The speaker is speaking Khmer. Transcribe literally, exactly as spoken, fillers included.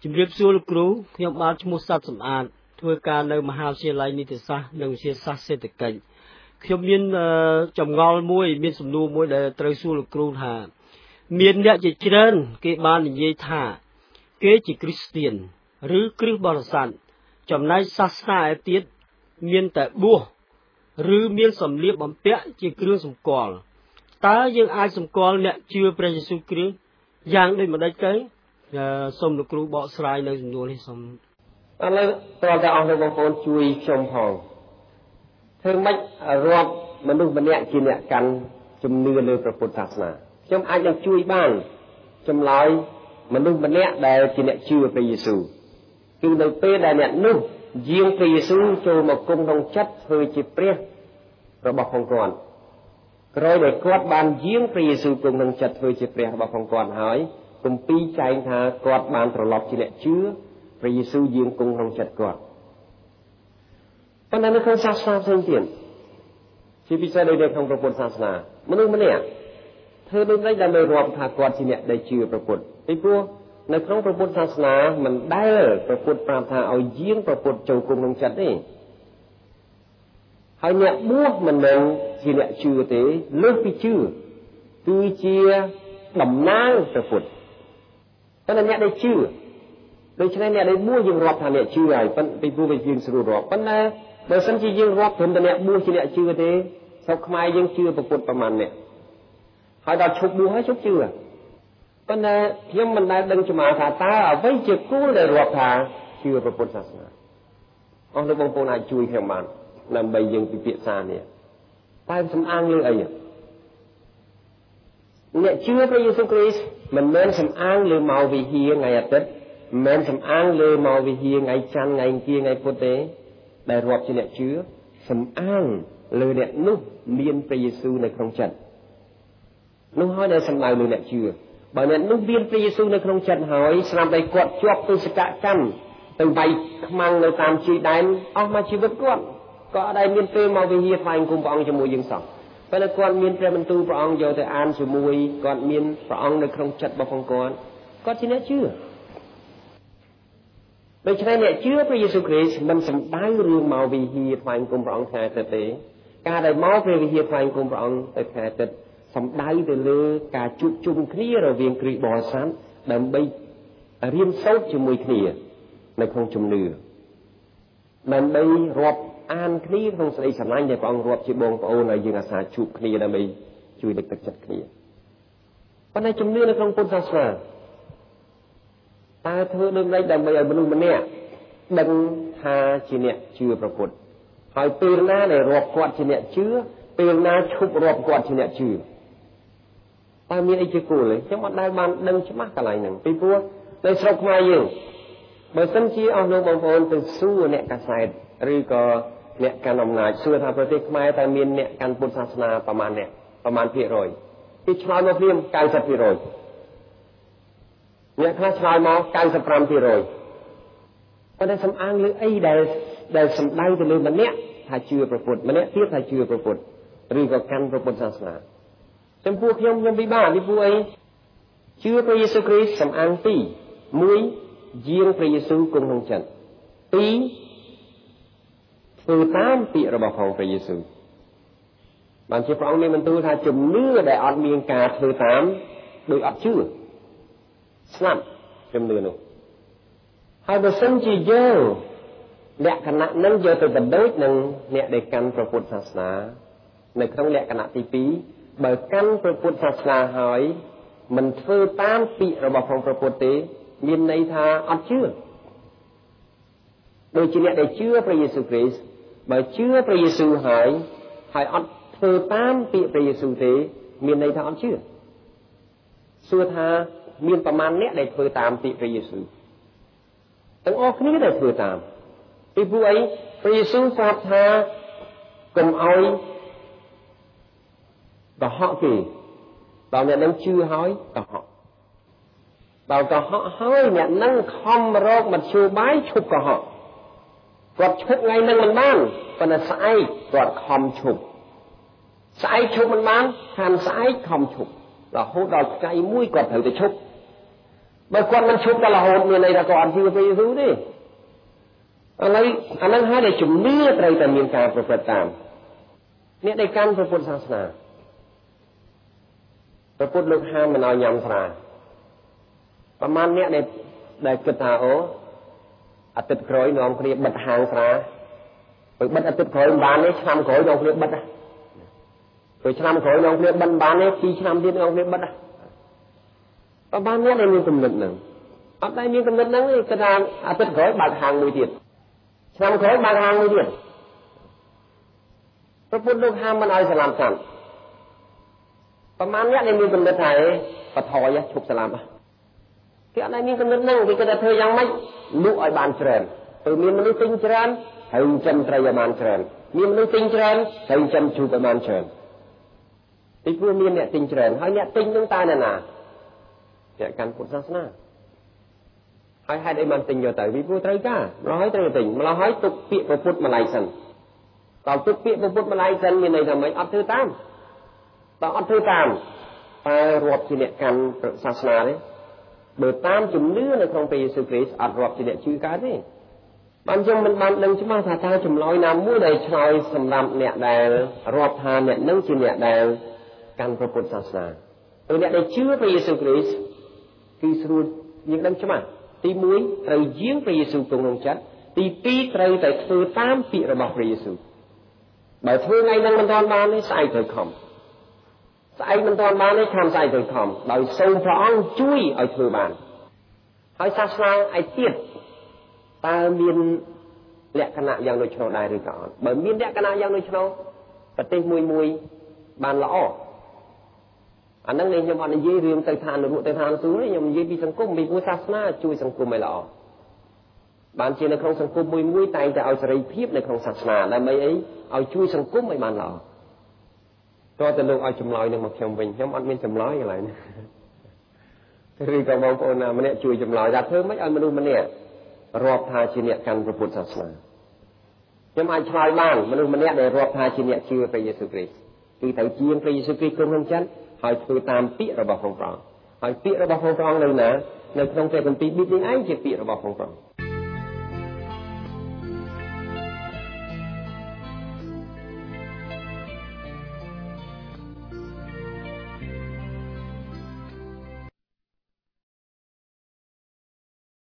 ជំរាបសួរលោកគ្រូខ្ញុំបានឈ្មោះសត្វសំអាតធ្វើការនៅមហាវិទ្យាល័យនីតិសាស្ត្រនិងវិទ្យាសាស្ត្រសេដ្ឋកិច្ចខ្ញុំមានចម្ងល់មួយមានសំណួរមួយដែលត្រូវសួរលោកគ្រូថាមានអ្នកជាច្រើនគេបាននិយាយថាគេជាគ្រីស្ទានឬគ្រិស្តបរិស័ទចំណែកសាសនាឯទៀតមានតែបួសឬមានសម្លៀកបំពាក់ជាគ្រឿងសម្គាល់តើយើងអាចសម្គាល់អ្នកជឿព្រះយេស៊ូវគ្រីស្ទយ៉ាងដូចម្តេចទៅសូមលោកគ្រូបកស្រាយនៅសំណួរនេះសូមឥឡូវតើតែអស់លោកបងប្អូនជួយខ្ញុំផងធ្វើម៉េចរាប់មនុស្សម្នាក់ជាអ្នកកាន់ជំនឿលើព្រះពុទ្ធសាសនាខ្ញុំអាចនឹងជួយបានចម្លើយមនុស្សម្នាក់ដែលជាអ្នកជឿព្រះយេស៊ូវគឺនៅពេលដែលអ្នកនោះយាងព្រះយេស៊ូវចូលមកគង់ក្នុងចិត្តធ្វើជាព្រះរបស់ផងគាត់ក្រោយដែលគាត់បានយាងព្រះយេស៊ូវគង់ក្នុងចិត្តធ្វើជាព្រះរបស់ផងគាត់ហើយគម្ពីរចែងថាគាត់បានត្រឡប់ជាអ្នកជឿព្រះយេស៊ូវយាងគង់ក្នុងចិត្តគាត់ប៉ុន្តែនៅក្នុងសាសនាផ្សេងទៀតជាពិសេសដូចនៅក្នុងព្រះពុទ្ធសាសនាមនុស្សម្នាក់ធ្វើដូចនេះដើម្បីរាប់ថាគាត់ជាអ្នកដែលជឿព្រះពុទ្ធពីព្រោះនៅក្នុងព្រះពុទ្ធសាសនាមិនដែលព្រះពុទ្ធប្រាប់ថាឲ្យយាងព្រះពុទ្ធចូលគង់ក្នុងចិត្តទេហើយអ្នកបួសមិនមែនជាអ្នកជឿទេលើសពីជឿគឺជាតំណាងព្រះពុទ្ធប៉ុន្តែអ្នកដែលជឿដូច្នេះអ្នកដែលបួសយើងរាប់ថាអ្នកជឿហើយប៉ុន្តែពីព្រោះវាយើងស្រួលរាប់ប៉ុន្តែបើសិនជាយើងរាប់ត្រឹមតែអ្នកបួសជាអ្នកជឿទេស្រុកខ្មែរយើងជឿព្រះពុទ្ធប្រមាណអ្នកហើយដល់ឈប់បួសហើយឈប់ជឿប៉ុន្តែខ្ញុំមិនដែលដឹងច្បាស់ថាតើអ្វីជាគោលដែលរាប់ថាជឿព្រះពុទ្ធសាសនាអស់លោកបងប្អូនអាចជួយខ្ញុំបានដើម្បីយើងពិភាក្សានេះតើសំអាងលើអីអ្នកជឿព្រះយេស៊ូវគ្រីស្ទមិនមែនសំអាងលើមកវិហារថ្ងៃអាទិត្យមិនមែនសំអាងលើមកវិហារថ្ងៃច័ន្ទថ្ងៃអង្គារថ្ងៃពុធទេដែលរាប់ជាអ្នកជឿសំអាងលើអ្នកនោះមានព្រះយេស៊ូវនៅក្នុងចិត្តនោះហើយដែលសំដៅលើអ្នកជឿបើអ្នកនោះមានព្រះយេស៊ូវនៅក្នុងចិត្តហើយស្រាប់តែគាត់ជាប់ទស្សកកម្មទៅវាយខ្មាំងនៅតាមជ័យដែនអស់មកជីវិតគាត់ក៏អត់ដែលមានពេលមកវិហារថ្វាយបង្គំព្រះអង្គជាមួយយើងសោះប៉ុន្តែគាត់មានព្រះបន្ទូលព្រះអង្គយកទៅអានជាមួយគាត់មានព្រះអង្គនៅក្នុងចិត្តរបស់គាត់គាត់ជាអ្នកជឿដូច្នេះអ្នកជឿព្រះយេស៊ូវគ្រីស្ទមិនសំដៅរឿងមកវិហារថ្វាយបង្គំព្រះអង្គថ្ងៃអាទិត្យទេការដែលមកព្រះវិហារថ្វាយបង្គំព្រះអង្គទៅថ្ងៃអាទិត្យសំដៅទៅលើការជួបជុំគ្នារវាងគ្រីស្ទបរិស័ទដើម្បីរៀនសូត្រជាមួយគ្នានៅក្នុងជំនឿដើម្បីរាប់អានគ្នាក្នុងសេចក្តីស្រឡាញ់ដែលព្រះអង្គរាប់ជាបងប្អូនហើយយើងអាសាជួបគ្នាដើម្បីជួយលើកទឹកចិត្តគ្នាប៉ុន្តែជំនឿនៅក្នុងពុទ្ធសាសនាតើធ្វើដូចម្តេចដើម្បីឲ្យមនុស្សម្នាក់ដឹងថាជាអ្នកជឿព្រះពុទ្ធហើយពេលណាដែលរាប់គាត់ជាអ្នកជឿពេលណាឈប់រាប់គាត់ជាអ្នកជឿតើមានអីជាគោលទេខ្ញុំអត់ដែលបានដឹងច្បាស់កន្លែងហ្នឹងពីព្រោះនៅស្រុកខ្មែរយើងបើសិនជាអស់លោកបងប្អូនទៅសួរអ្នកកាសែតឬក៏អ្នកកាន់អំណាចសួរថាប្រទេសខ្មែរតើមានអ្នកកាន់ពុទ្ធសាសនាប្រមាណអ្នកប្រមាណភាគរយគេឆ្លើយមកព្រាម 九十ភាគរយ អ្នកខ្លះឆ្លើយមក 九十ប្រាំភាគរយ ប៉ុន្តែសំអាងលើអីដែលដែលសំដៅទៅលើម្នាក់ថាជឿព្រះពុទ្ធម្នាក់ទៀតថាជឿព្រះពុទ្ធឬក៏កាន់ព្រះពុទ្ធសាសនាចំពោះខ្ញុំខ្ញុំពិបាកពីព្រោះអីជឿព្រះយេស៊ូវគ្រីស្ទសំអាងពីរមួយយាងព្រះយេស៊ូវគង់ក្នុងចិត្តពីរធ្វើតាមពាក្យរបស់ព្រះយេស៊ូវបានជាព្រះអង្គមានបន្ទូលថាជំនឿដែលអត់មានការធ្វើតាមដោយអត់ជឿស្លាប់ជំនឿនោះហើយបើសិនជាយើងលក្ខណៈនឹងយកទៅបណ្ដូចនឹងអ្នកដែលកាន់ព្រះពុទ្ធសាសនានៅក្នុងលក្ខណៈទីពីរបើកាន់ព្រះពុទ្ធសាសនាហើយមិនធ្វើតាមពាក្យរបស់ព្រះពុទ្ធទេមានន័យថាអត់ជឿដូចជាអ្នកដែលជឿព្រះយេស៊ូវគ្រីស្ទបើជឿព្រះយេស៊ូវហើយហើយអត់ធ្វើតាមពាក្យព្រះយេស៊ូវទេមានន័យថាអត់ជឿសួរថាមានប្រមាណអ្នកដែលធ្វើតាមពាក្យព្រះយេស៊ូវទាំងអស់គ្នាដែលធ្វើតាមពីព្រោះអីព្រះយេស៊ូវប្រាប់ថាកុំឲ្យកុហកគេដល់អ្នកនឹងជឿហើយកុហកដល់កុហកហើយអ្នកនឹងខំរកមធ្យោបាយឈប់កុហកគាត់ឈប់ថ្ងៃនឹងមិនបានប៉ុន្តែស្អែកគាត់ខំឈប់ស្អែកឈប់មិនបានខាងស្អែកខំឈប់រហូតដល់ថ្ងៃមួយគាត់ត្រូវទៅឈប់បើគាត់មិនឈប់តែរហូតមានន័យថាគាត់អត់ជឿព្រះយេស៊ូវទេឥឡូវអានឹងហើយដែលជំនឿត្រូវតែមានការប្រព្រឹត្តតាមអ្នកដែលកាន់ព្រះពុទ្ធសាសនាព្រះពុទ្ធលោកហាមមិនឲ្យញ៉ាំស្រាប្រហែលអ្នកដែលដែលគិតថាអូអាទិត្យក្រោយនាំគ្នាបិទហាងស្រាបើបិទអាទិត្យក្រោយមិនបានទេឆ្នាំក្រោយនាំគ្នាបិទព្រោះឆ្នាំក្រោយនាំគ្នាបិទបានទេពីរឆ្នាំទៀតនាំគ្នាបិទប្រហែលអ្នកដែលមានគំនិតហ្នឹងអត់ដែលមានគំនិតហ្នឹងទេគិតថាអាទិត្យក្រោយបើកហាងមួយទៀតឆ្នាំក្រោយបើកហាងមួយទៀតព្រះពុទ្ធលោកហាមមិនឲ្យស្លាប់សត្វប្រហែលអ្នកដែលមានគំនិតថាអេបថយឈប់ស្លាប់គេអត់ដែលមានគំនិតហ្នឹងគេគិតថាធ្វើយ៉ាងម៉េចលក់ឲ្យបានច្រើនព្រោះមានមនុស្សទិញច្រើនហើយចិញ្ចឹមត្រីឲ្យបានច្រើនមានមនុស្សទិញច្រើនហើយចិញ្ចឹមជ្រូកឲ្យបានច្រើនពីព្រោះមានអ្នកទិញច្រើនហើយអ្នកទិញនឹងតើអ្នកណាអ្នកកាន់ពុទ្ធសាសនាហើយហេតុអីបានទិញយកទៅពីព្រោះត្រូវការម្ល៉េះហើយត្រូវទិញម្ល៉េះហើយទុកពាក្យព្រះពុទ្ធម្ល៉េះសិនដល់ទុកពាក្យព្រះពុទ្ធម្ល៉េះសិនមានន័យថាម៉េចអត់ធ្វើតាមដល់អត់ធ្វើតាមតើរាប់ជាអ្នកកាន់សាសនាទេបើតាមជំនឿនៅក្នុងព្រះយេស៊ូវគ្រីស្ទអត់រាប់ជាអ្នកជឿកើតទេបានចឹងមិនបានដឹងច្បាស់ថាតើចម្លើយណាមួយដែលឆ្លើយសម្រាប់អ្នកដែលរាប់ថាអ្នកនឹងជាអ្នកដែលកាន់ព្រះពុទ្ធសាសនាឬអ្នកដែលជឿព្រះយេស៊ូវគ្រីស្ទគឺស្រួលយើងដឹងច្បាស់ទីមួយត្រូវយាងព្រះយេស៊ូវគង់ក្នុងចិត្តទីពីរត្រូវតែធ្វើតាមពាក្យរបស់ព្រះយេស៊ូវបើធ្វើថ្ងៃហ្នឹងមិនទាន់បានទេស្អែកត្រូវខំស្អែកមិនទាន់បានទេខាងស្អែកត្រូវខំដោយសូមព្រះអង្គជួយឲ្យធ្វើបានហើយសាសនាឯទៀតតើមានលក្ខណៈយ៉ាងដូចនោះដែរឬក៏អត់បើមានលក្ខណៈយ៉ាងដូចនោះប្រទេសមួយមួយបានល្អអាហ្នឹងខ្ញុំអត់និយាយរឿងទៅឋាននរកទៅឋានសួគ៌ទេខ្ញុំនិយាយពីសង្គមពីព្រោះសាសនាជួយសង្គមឲ្យល្អបានជានៅក្នុងសង្គមមួយមួយតែងតែឲ្យសេរីភាពនៅក្នុងសាសនាដើម្បីអីឲ្យជួយសង្គមឲ្យបានល្អតើតើលោកឲ្យចម្លើយនឹងមកខ្ញុំវិញខ្ញុំអត់មានចម្លើយកន្លែងនេះឬក៏បងប្អូនណាម្នាក់ជួយចម្លើយថាធ្វើម៉េចឲ្យមនុស្សម្នាក់រាប់ថាជាអ្នកកាន់ព្រះពុទ្ធសាសនាខ្ញុំអាចឆ្លើយបានមនុស្សម្នាក់ដែលរាប់ថាជាអ្នកជឿព្រះយេស៊ូវគ្រីស្ទគឺត្រូវជឿព្រះយេស៊ូវគ្រីស្ទក្នុងចិត្តហើយធ្វើតាមពាក្យរបស់ព្រះអង្គហើយពាក្យរបស់ព្រះអង្គនៅណានៅក្នុងព្រះគម្ពីរប៊ីបលីឯងជាពាក្យរបស់ព្រះអង្គ